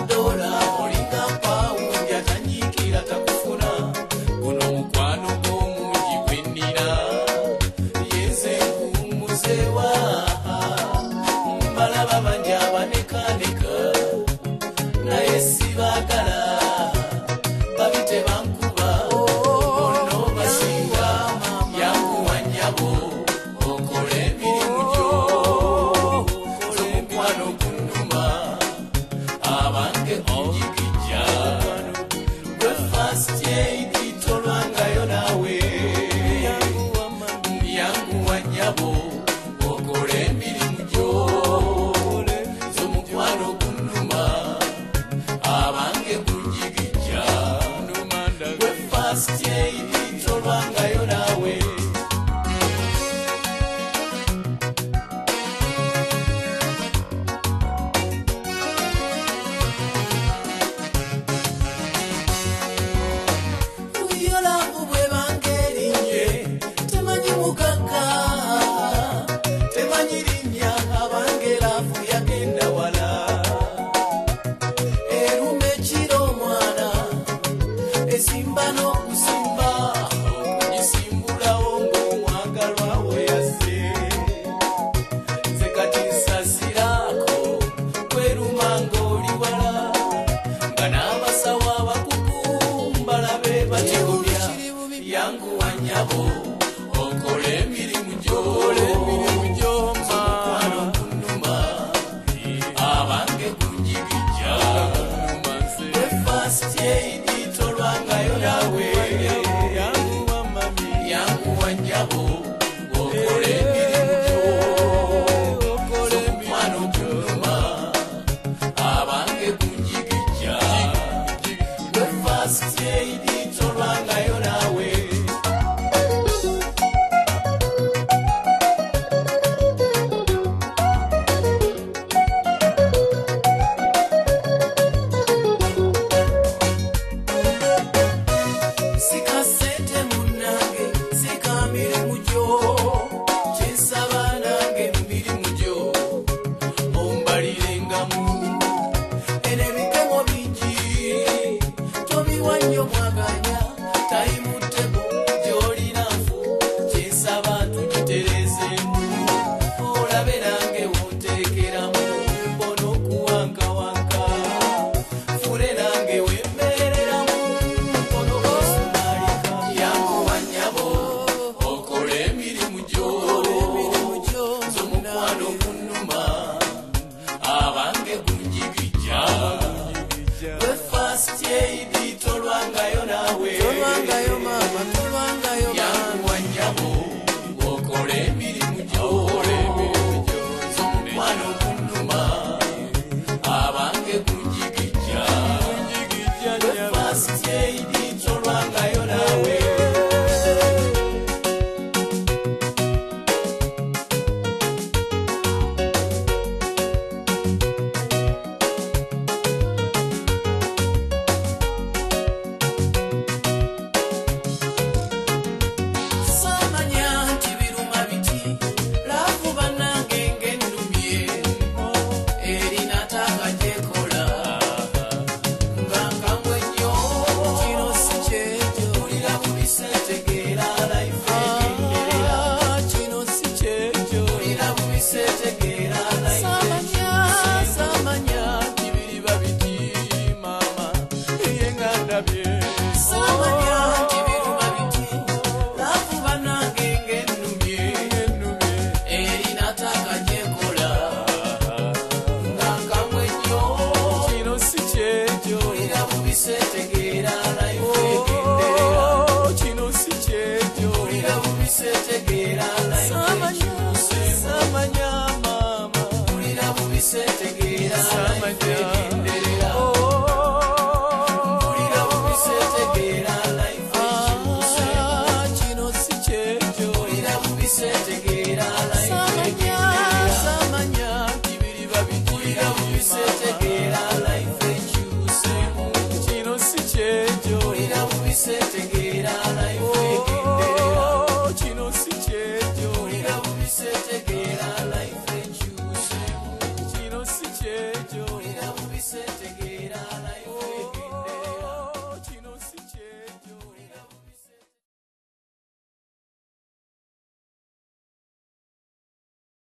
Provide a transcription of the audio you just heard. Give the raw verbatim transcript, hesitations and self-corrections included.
dola olinga pawundi atanyikira takufuna guno mukwano gw'omungi gwennina yenze nkumuzewa mbalaba bangi abanekaneka naye sibagala babite bankuba ono basinga yanguwa nnyabo okola emirimu gyo z'omukwano gunnuma abange onjigijja gwe fast aid tolwangayo naawe yanguwa nnyabo okola emirimu gyo z'omukwano gunnuma abange kunjigijja gwe fast aid tolwangayo naawe yolavu bwe bangerinye temanyi mugagga temanyi linnya abangeravu yagenda wala eruma ekiro omwana esimba n'okusimba okugisimbulawo ng'omwagalwa we yazze nze kati nsasirako kweruma ng'oli wala nga n'abasawo abakugu mbalabe batigumya yanguwa nnyabo okola emirimu gyo z'omukwano gunnuma abange kunjigijja gwe fast aid